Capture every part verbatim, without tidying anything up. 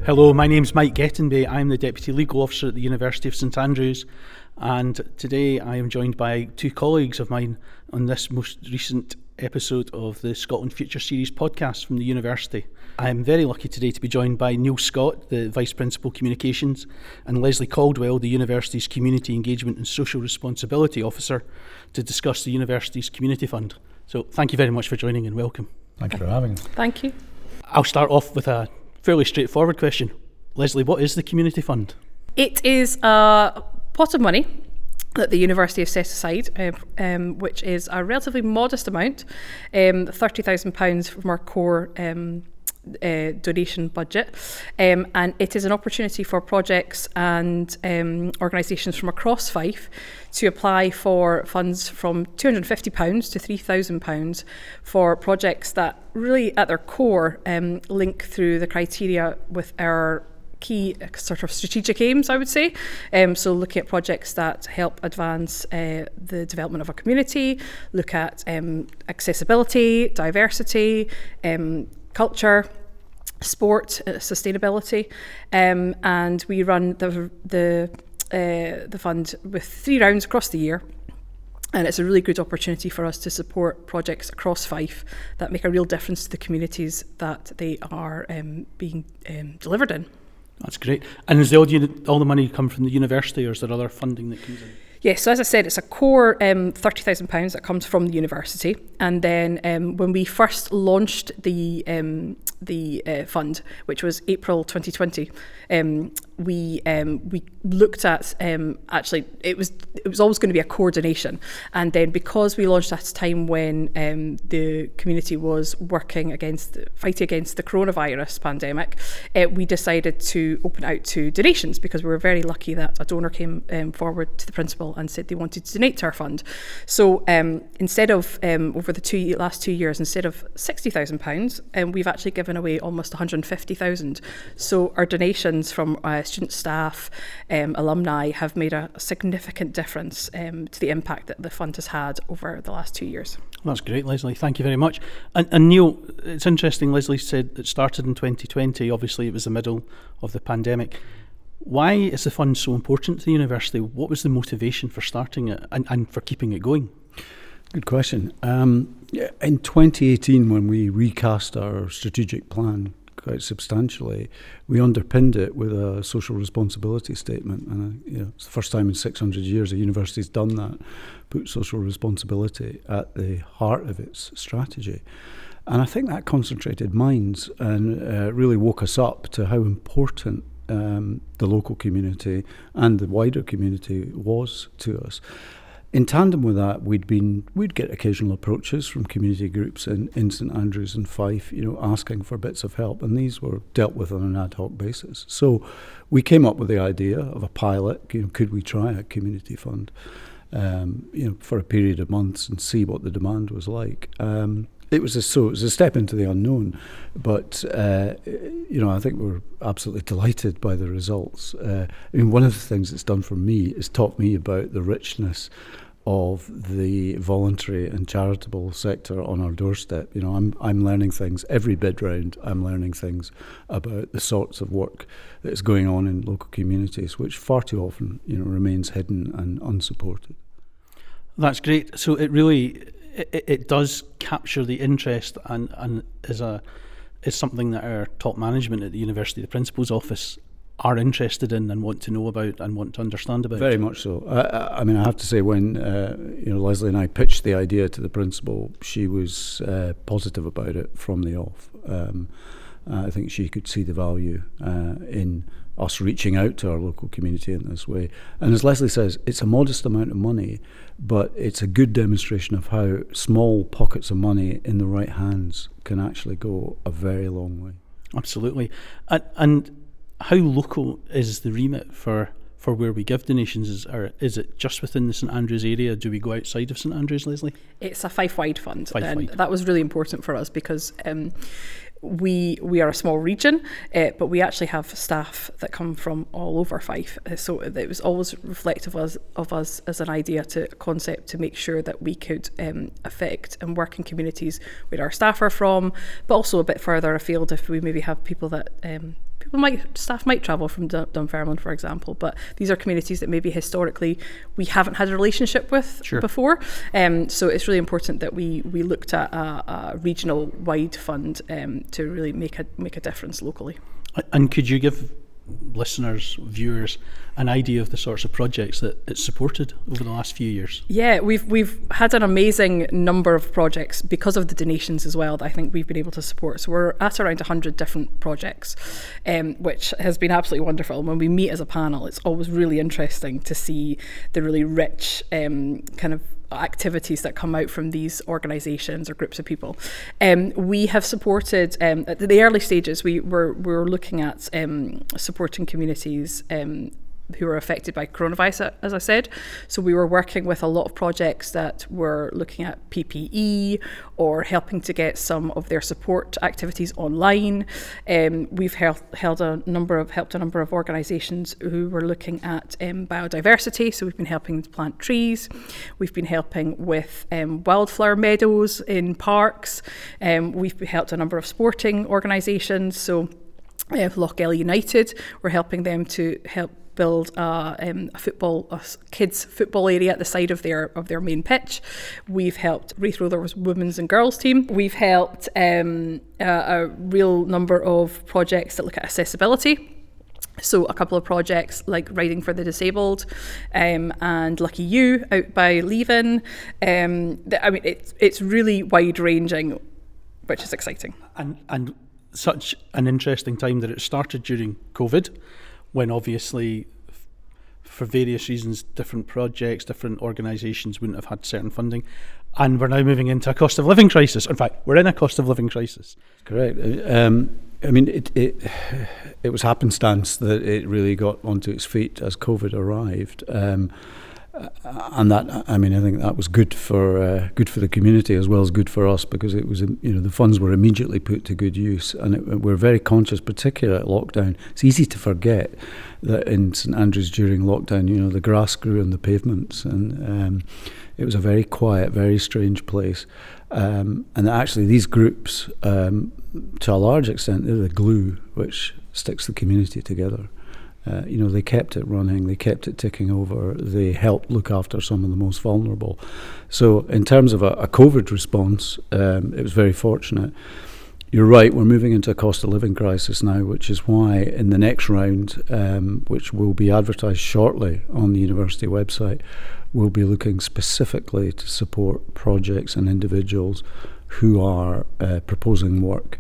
Hello, my name's Mike Gettenby. I'm the Deputy Legal Officer at the University of St Andrews, and today I am joined by two colleagues of mine on this most recent episode of the Scotland Future Series podcast from the University. I am very lucky today to be joined by Neil Scott, the Vice Principal Communications, and Leslie Caldwell, the University's Community Engagement and Social Responsibility Officer, to discuss the University's Community Fund. So thank you very much for joining and welcome. Thank you for having us. Thank you. I'll start off with a fairly straightforward question. Leslie, what is the Community Fund? It is a pot of money that the university have set aside, um, um, which is a relatively modest amount, um, thirty thousand pounds from our core um, uh, donation budget. Um, and it is an opportunity for projects and um, organisations from across Fife to apply for funds from two hundred fifty pounds to three thousand pounds for projects that really at their core um, link through the criteria with our key sort of strategic aims, I would say. Um, so looking at projects that help advance uh, the development of a community, look at um, accessibility, diversity, um, culture, sport, uh, sustainability, um, and we run the the uh, the fund with three rounds across the year. And it's a really good opportunity for us to support projects across Fife that make a real difference to the communities that they are um, being um, delivered in. That's great. And does all, all the money come from the university, or is there other funding that comes in? Yes, so as I said, it's a core um, thirty thousand pounds that comes from the university. And then um, when we first launched the um, the uh, fund, which was April twenty twenty, um, we um, we looked at um, actually it was it was always going to be a coordination, and then because we launched at a time when um, the community was working against fighting against the coronavirus pandemic, uh, we decided to open out to donations because we were very lucky that a donor came um, forward to the principal and said they wanted to donate to our fund. So um, instead of um, over the two last two years, instead of sixty thousand pounds, um, we've actually given away almost one hundred fifty thousand. So our donations from uh, student staff, um, alumni have made a significant difference um, to the impact that the fund has had over the last two years. Well, that's great, Leslie. Thank you very much. And, and Neil, it's interesting, Leslie said it started in twenty twenty. Obviously, it was the middle of the pandemic. Why is the fund so important to the university? What was the motivation for starting it and, and for keeping it going? Good question. Um, in twenty eighteen, when we recast our strategic plan quite substantially, we underpinned it with a social responsibility statement. And uh, you know, it's the first time in six hundred years a university's done that, put social responsibility at the heart of its strategy. And I think that concentrated minds and uh, really woke us up to how important um, the local community and the wider community was to us. In tandem with that, we'd been we'd get occasional approaches from community groups in, in St Andrews and Fife, you know, asking for bits of help, and these were dealt with on an ad hoc basis. So we came up with the idea of a pilot. You know, could we try a community fund, um, you know, for a period of months and see what the demand was like? Um, It was a, so it was a step into the unknown, but uh, you know I think we're absolutely delighted by the results. Uh, I mean, one of the things it's done for me is taught me about the richness of the voluntary and charitable sector on our doorstep. You know, I'm I'm learning things every bid round. I'm learning things about the sorts of work that is going on in local communities, which far too often you know remains hidden and unsupported. That's great. So it really. It, it does capture the interest and, and is a is something that our top management at the university, the principal's office, are interested in and want to know about and want to understand about. Very much so. I, I mean, I have to say, when uh, you know Leslie and I pitched the idea to the principal, she was uh, positive about it from the off. Um, I think she could see the value uh, in us reaching out to our local community in this way. And as Leslie says, it's a modest amount of money, but it's a good demonstration of how small pockets of money in the right hands can actually go a very long way. Absolutely. And, and how local is the remit for, for where we give donations? Is, or is it just within the St Andrews area? Do we go outside of St Andrews, Leslie? It's a Fife-wide fund. Fife-wide. And that was really important for us because um, we we are a small region, uh, but we actually have staff that come from all over Fife. Uh, so it was always reflective of us, of us as an idea to concept to make sure that we could um, affect and work in communities where our staff are from, but also a bit further afield if we maybe have people that um, people might, staff might travel from Dun- Dunfermline, for example, but these are communities that maybe historically we haven't had a relationship with Sure. before. Um, so it's really important that we we looked at a, a regional wide fund um, to really make a make a difference locally. And could you give listeners, viewers, an idea of the sorts of projects that it's supported over the last few years? Yeah, we've we've had an amazing number of projects because of the donations as well that I think we've been able to support. So we're at around one hundred different projects, um, which has been absolutely wonderful. When we meet as a panel, it's always really interesting to see the really rich um, kind of activities that come out from these organisations or groups of people. Um, we have supported, um, at the early stages, we were, we were looking at um, supporting communities um, who were affected by coronavirus, as I said. So we were working with a lot of projects that were looking at P P E or helping to get some of their support activities online. Um, we've held, held a number of helped a number of organisations who were looking at um, biodiversity. So we've been helping to plant trees. We've been helping with um, wildflower meadows in parks. Um, we've helped a number of sporting organisations. So uh, Lochgelly United, we're helping them to help build a, um, a football, a kids football area at the side of their of their main pitch. We've helped Raith Rovers women's and girls team. We've helped um, a, a real number of projects that look at accessibility. So a couple of projects like Riding for the Disabled um, and Lucky You out by Leven. Um, the, I mean, it's it's really wide ranging, which is exciting. And and such an interesting time that it started during COVID, when obviously, f- for various reasons, different projects, different organisations wouldn't have had certain funding. And we're now moving into a cost of living crisis. In fact, we're in a cost of living crisis. Correct. Um, I mean, it, it it was happenstance that it really got onto its feet as COVID arrived. Um, and that, I mean, I think that was good for uh, good for the community as well as good for us, because it was, you know, the funds were immediately put to good use, and it, we're very conscious, particularly at lockdown. It's easy to forget that in St Andrews during lockdown, you know, the grass grew on the pavements, and um, it was a very quiet, very strange place. Um, and actually, these groups, um, to a large extent, they're the glue which sticks the community together. Uh, you know, they kept it running, they kept it ticking over, they helped look after some of the most vulnerable. So in terms of a, a COVID response, um, it was very fortunate. You're right, we're moving into a cost of living crisis now, which is why in the next round, um, which will be advertised shortly on the university website, we'll be looking specifically to support projects and individuals who are uh, proposing work,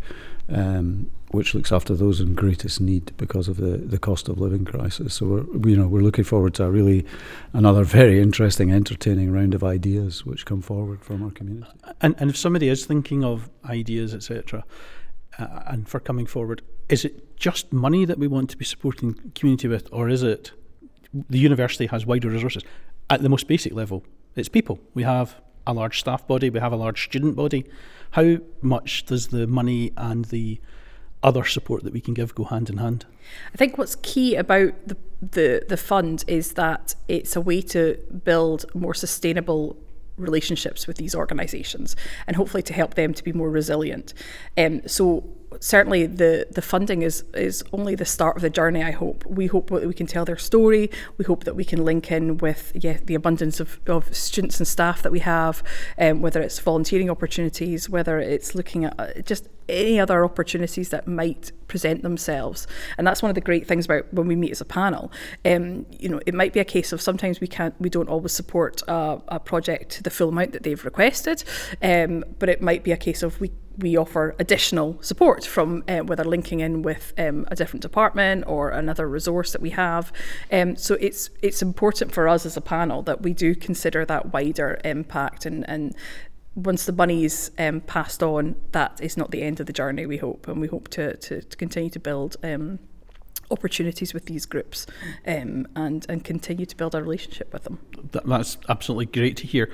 um, which looks after those in greatest need because of the, the cost of living crisis. So we're, you know, we're looking forward to a really another very interesting, entertaining round of ideas which come forward from our community. And, and if somebody is thinking of ideas, et cetera, uh, and for coming forward, is it just money that we want to be supporting the community with, or is it the university has wider resources? At the most basic level, it's people. We have a large staff body, we have a large student body. How much does the money and the other support that we can give go hand in hand? I think what's key about the, the the fund is that it's a way to build more sustainable relationships with these organisations, and hopefully to help them to be more resilient. Um, so certainly the, the funding is is only the start of the journey, I hope. We hope that we can tell their story. We hope that we can link in with yeah, the abundance of, of students and staff that we have, um, whether it's volunteering opportunities, whether it's looking at uh, just any other opportunities that might present themselves. And that's one of the great things about when we meet as a panel. Um, you know, it might be a case of sometimes we can't, we don't always support a, a project to the full amount that they've requested, um, but it might be a case of we we offer additional support from uh, whether linking in with um, a different department or another resource that we have. Um, so it's it's important for us as a panel that we do consider that wider impact, and, and once the money's um, passed on, that is not the end of the journey, we hope, and we hope to, to, to continue to build um, opportunities with these groups um, and, and continue to build a relationship with them. That, that's absolutely great to hear.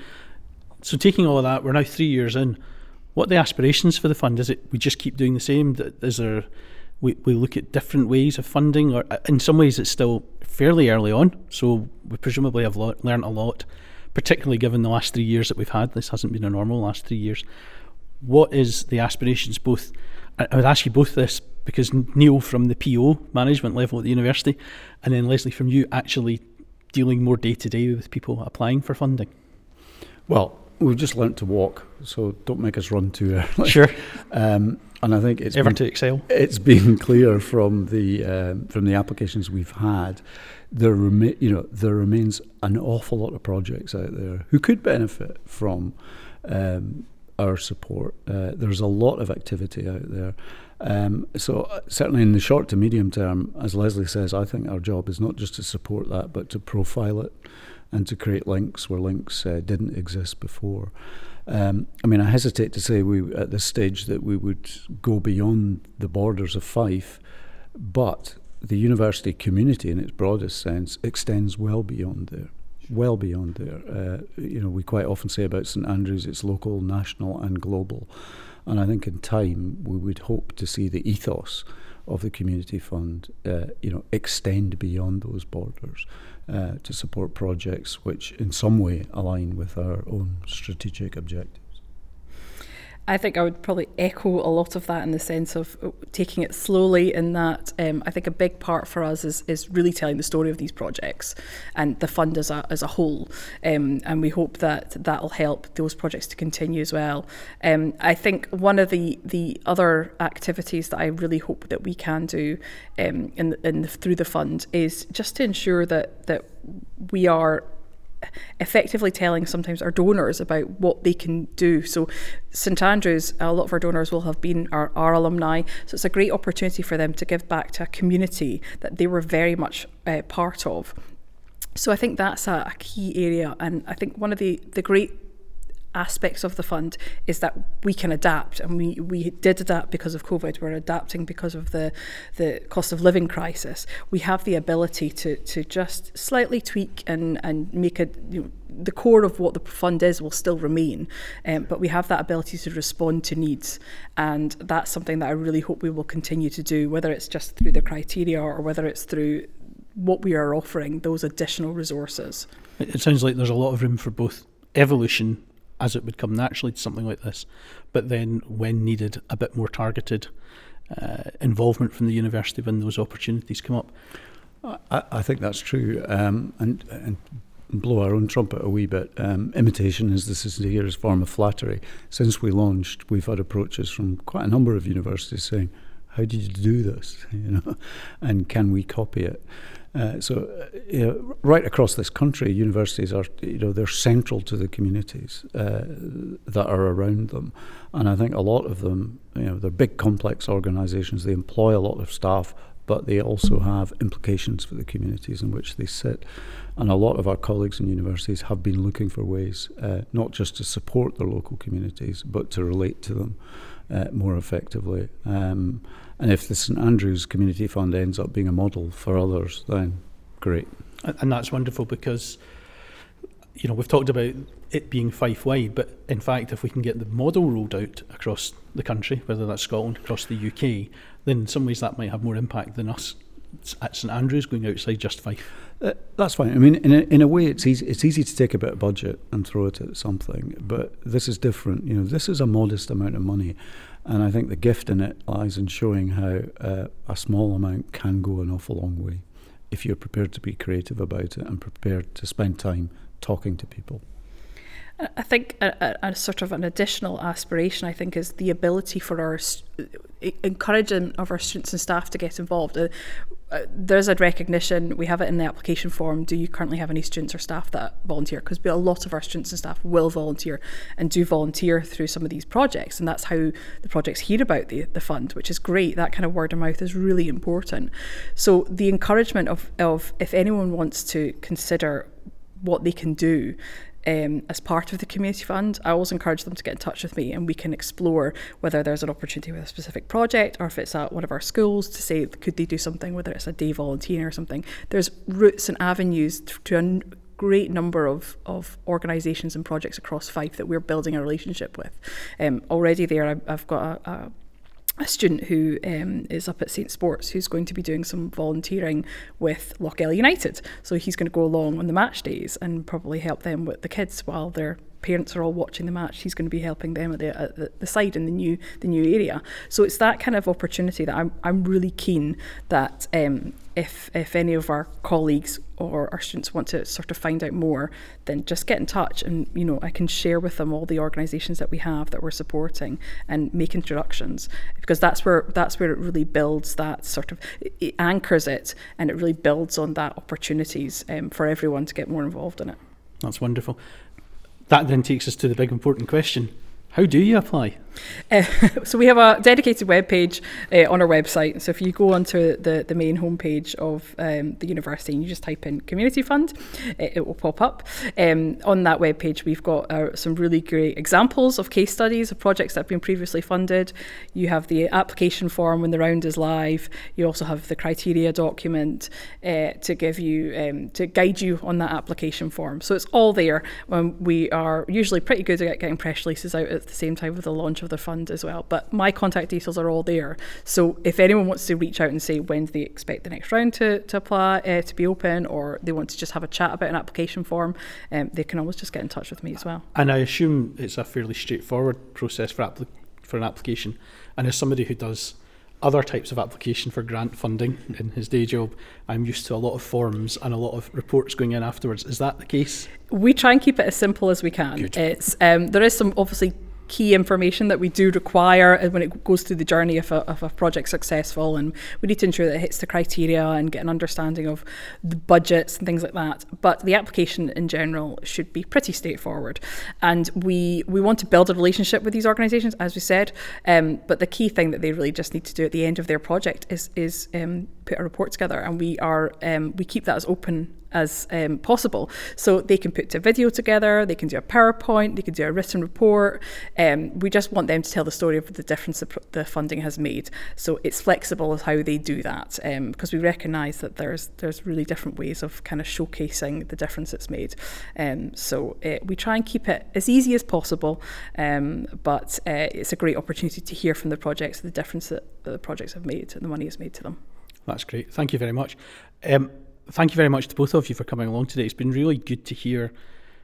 So taking all of that, we're now three years in. What are the aspirations for the fund? Is it we just keep doing the same? Is there we, we look at different ways of funding, or in some ways it's still fairly early on, so we presumably have lo- learned a lot, particularly given the last three years that we've had. This hasn't been a normal last three years. What is the aspirations, both I, I would ask you both this because Neil from the P O management level at the university, and then Leslie from you actually dealing more day to day with people applying for funding. Well, we've just learnt to walk, so don't make us run too early. Sure. Um, and I think it's ever been, to excel. It's been clear from the um, from the applications we've had, there remi- you know there remains an awful lot of projects out there who could benefit from um, our support. Uh, there's a lot of activity out there. Um, so uh, certainly in the short to medium term, as Leslie says, I think our job is not just to support that, but to profile it and to create links where links uh, didn't exist before. Um, I mean, I hesitate to say we at this stage that we would go beyond the borders of Fife, but the university community in its broadest sense extends well beyond there, well beyond there. Uh, you know, we quite often say about St Andrews, it's local, national and global. And I think in time we would hope to see the ethos of the community fund, uh, you know, extend beyond those borders uh, to support projects which in some way align with our own strategic objectives. I think I would probably echo a lot of that in the sense of taking it slowly, in that um, I think a big part for us is is really telling the story of these projects and the fund as a as a whole, um, and we hope that that will help those projects to continue as well. Um, I think one of the the other activities that I really hope that we can do um, in in the, through the fund is just to ensure that that we are effectively telling sometimes our donors about what they can do. So St Andrews, a lot of our donors will have been our, our alumni, so it's a great opportunity for them to give back to a community that they were very much uh, part of. So I think that's a, a key area, and I think one of the, the great aspects of the fund is that we can adapt, and we, we did adapt because of COVID. We're adapting because of the the cost of living crisis. We have the ability to to just slightly tweak and and make a, you know, the core of what the fund is will still remain, um, but we have that ability to respond to needs, and that's something that I really hope we will continue to do, whether it's just through the criteria or whether it's through what we are offering, those additional resources. It sounds like there's a lot of room for both evolution as it would come naturally to something like this, but then when needed, a bit more targeted uh, involvement from the university when those opportunities come up. I, I think that's true, um, and, and blow our own trumpet a wee bit. Um, imitation is the sincerest form of flattery. Since we launched, we've had approaches from quite a number of universities saying, "How did you do this? You know, and can we copy it?" Uh, so, uh, you know, right across this country, universities are, you know, they're central to the communities uh, that are around them, and I think a lot of them, you know, they're big, complex organisations. They employ a lot of staff, but they also have implications for the communities in which they sit. And a lot of our colleagues in universities have been looking for ways, uh, not just to support their local communities, but to relate to them uh, more effectively. Um, and if the St Andrews Community Fund ends up being a model for others, then great. And that's wonderful because, you know, we've talked about it being Fife-wide, but in fact, if we can get the model rolled out across the country, whether that's Scotland, across the U K, then in some ways that might have more impact than us at St Andrews going outside just Fife. Uh, that's fine. I mean, in a, in a way, it's easy. It's easy to take a bit of budget and throw it at something, but this is different. You know, this is a modest amount of money, and I think the gift in it lies in showing how uh, a small amount can go an awful long way if you're prepared to be creative about it and prepared to spend time talking to people. I think a, a, a sort of an additional aspiration, I think, is the ability for our encouraging of our students and staff to get involved. Uh, uh, there's a recognition, we have it in the application form, do you currently have any students or staff that volunteer? Because a lot of our students and staff will volunteer and do volunteer through some of these projects, and that's how the projects hear about the, the fund, which is great. That kind of word of mouth is really important. So the encouragement of, of if anyone wants to consider what they can do Um, as part of the community fund, I always encourage them to get in touch with me, and we can explore whether there's an opportunity with a specific project, or if it's at one of our schools to say could they do something, whether it's a day volunteering or something. There's routes and avenues to a great number of, of organisations and projects across Fife that we're building a relationship with. Um, already there I, I've got a, a a student who um, is up at Saint Sports who's going to be doing some volunteering with Lochgelly United. So he's going to go along on the match days and probably help them with the kids while they're parents are all watching the match, he's going to be helping them at the, at the, the side in the new the new area. So it's that kind of opportunity that I'm I'm really keen that um, if if any of our colleagues or our students want to sort of find out more, then just get in touch, and you know I can share with them all the organisations that we have that we're supporting and make introductions, because that's where that's where it really builds that sort of it, it anchors it, and it really builds on that opportunities um, for everyone to get more involved in it. That's wonderful. That then takes us to the big important question. How do you apply? Uh, so we have a dedicated webpage uh, on our website. So if you go onto the, the main homepage of um, the university and you just type in Community Fund, it, it will pop up. Um, on that webpage, we've got uh, some really great examples of case studies of projects that have been previously funded. You have the application form when the round is live. You also have the criteria document uh, to give you, um, to guide you on that application form. So it's all there. Um, we are usually pretty good at getting press releases out at the same time with the launch of the fund as well, but my contact details are all there, so if anyone wants to reach out and say when do they expect the next round to, to apply uh, to be open, or they want to just have a chat about an application form, um, they can always just get in touch with me as well. And I assume it's a fairly straightforward process for appli- for an application, and as somebody who does other types of application for grant funding in his day job, I'm used to a lot of forms and a lot of reports going in afterwards. Is that the case? We try and keep it as simple as we can. Good. It's um, there is some obviously key information that we do require when it goes through the journey of a, of a project successful, and we need to ensure that it hits the criteria and get an understanding of the budgets and things like that. But the application in general should be pretty straightforward, and we we want to build a relationship with these organisations, as we said, um, but the key thing that they really just need to do at the end of their project is is um, put a report together, and we are um, we keep that as open as um, possible, so they can put a video together, they can do a PowerPoint, they can do a written report. Um, we just want them to tell the story of the difference the, the funding has made. So it's flexible as how they do that, um, because we recognise that there's there's really different ways of kind of showcasing the difference it's made. Um, so uh, we try and keep it as easy as possible, um, but uh, it's a great opportunity to hear from the projects the difference that the projects have made and the money has made to them. That's great. Thank you very much. Um, Thank you very much to both of you for coming along today. It's been really good to hear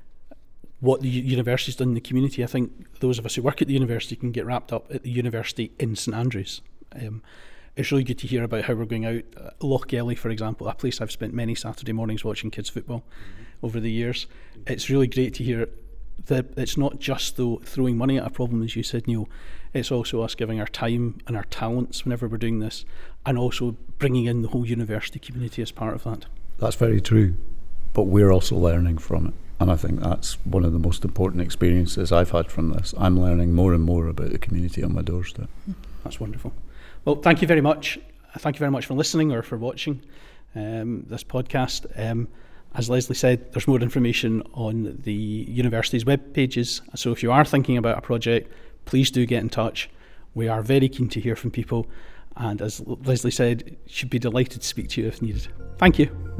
what the university's done in the community. I think those of us who work at the university can get wrapped up at the university in St Andrews. Um, it's really good to hear about how we're going out. Uh, Lochgelly, for example, a place I've spent many Saturday mornings watching kids football mm-hmm. over the years. It's really great to hear that it's not just though throwing money at a problem, as you said, Neil. It's also us giving our time and our talents whenever we're doing this, and also bringing in the whole university community as part of that. That's very true, but we're also learning from it, and I think that's one of the most important experiences I've had from this. I'm learning more and more about the community on my doorstep. That's wonderful. Well, thank you very much. Thank you very much for listening or for watching um, this podcast. Um, As Leslie said, there's more information on the university's web pages. So if you are thinking about a project, please do get in touch. We are very keen to hear from people. And as Leslie said, she'd be delighted to speak to you if needed. Thank you.